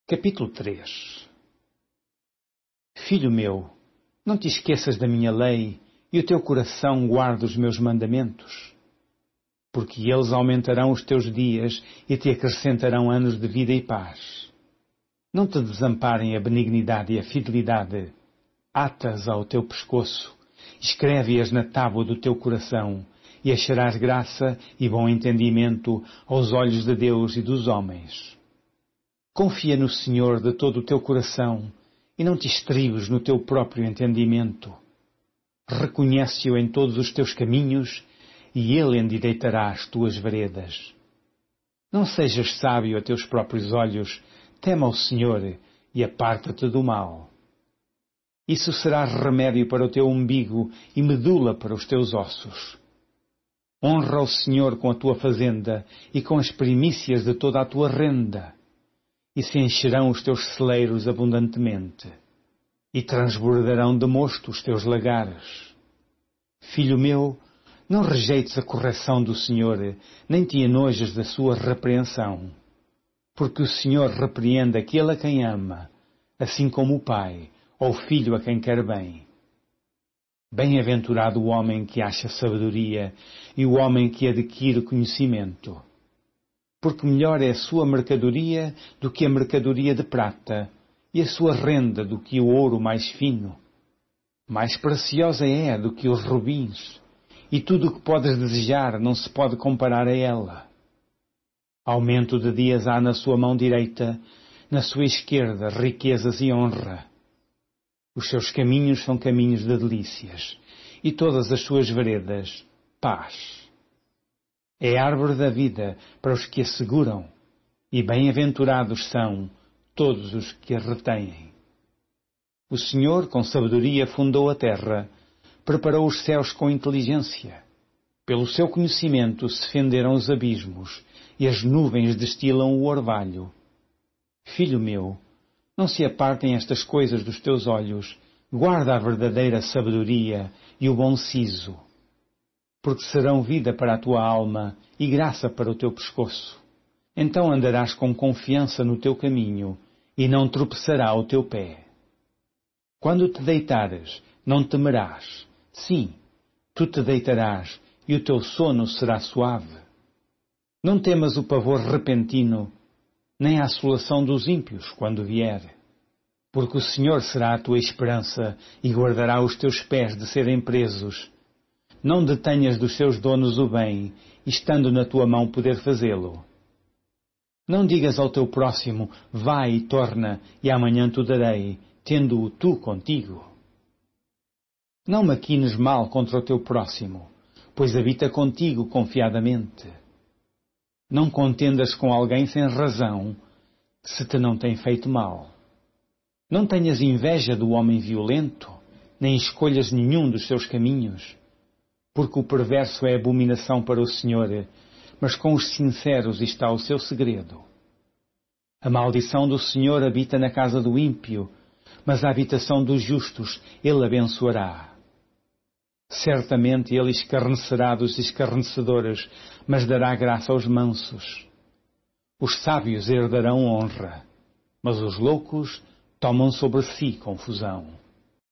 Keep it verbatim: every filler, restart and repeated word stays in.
Capítulo três. Filho meu, não te esqueças da minha lei, e o teu coração guarda os meus mandamentos. Porque eles aumentarão os teus dias e te acrescentarão anos de vida e paz. Não te desamparem a benignidade e a fidelidade. Ata-as ao teu pescoço, escreve-as na tábua do teu coração, e acharás graça e bom entendimento aos olhos de Deus e dos homens. Confia no Senhor de todo o teu coração e não te estribes no teu próprio entendimento. Reconhece-o em todos os teus caminhos e Ele endireitará as tuas veredas. Não sejas sábio a teus próprios olhos, tema o Senhor e aparta-te do mal. Isso será remédio para o teu umbigo e medula para os teus ossos. Honra o Senhor com a tua fazenda e com as primícias de toda a tua renda. E se encherão os teus celeiros abundantemente, e transbordarão de mosto os teus lagares. Filho meu, não rejeites a correção do Senhor, nem te enojes da sua repreensão. Porque o Senhor repreende aquele a quem ama, assim como o pai, ou o filho a quem quer bem. Bem-aventurado o homem que acha sabedoria, e o homem que adquire conhecimento. Porque melhor é a sua mercadoria do que a mercadoria de prata, e a sua renda do que o ouro mais fino. Mais preciosa é do que os rubins, e tudo o que podes desejar não se pode comparar a ela. Aumento de dias há na sua mão direita, na sua esquerda riquezas e honra. Os seus caminhos são caminhos de delícias, e todas as suas veredas, paz. É árvore da vida para os que a seguram, e bem-aventurados são todos os que a retêm. O Senhor, com sabedoria, fundou a terra, preparou os céus com inteligência. Pelo seu conhecimento se fenderam os abismos, e as nuvens destilam o orvalho. Filho meu, não se apartem estas coisas dos teus olhos, guarda a verdadeira sabedoria e o bom siso. Porque serão vida para a tua alma e graça para o teu pescoço. Então andarás com confiança no teu caminho, e não tropeçará o teu pé. Quando te deitares, não temerás. Sim, tu te deitarás, e o teu sono será suave. Não temas o pavor repentino, nem a assolação dos ímpios quando vier. Porque o Senhor será a tua esperança, e guardará os teus pés de serem presos. Não detenhas dos seus donos o bem, estando na tua mão poder fazê-lo. Não digas ao teu próximo, vai e torna, e amanhã te darei, tendo-o tu contigo. Não maquines mal contra o teu próximo, pois habita contigo confiadamente. Não contendas com alguém sem razão, se te não tem feito mal. Não tenhas inveja do homem violento, nem escolhas nenhum dos seus caminhos. Porque o perverso é abominação para o Senhor, mas com os sinceros está o seu segredo. A maldição do Senhor habita na casa do ímpio, mas a habitação dos justos ele abençoará. Certamente ele escarnecerá dos escarnecedores, mas dará graça aos mansos. Os sábios herdarão honra, mas os loucos tomam sobre si confusão.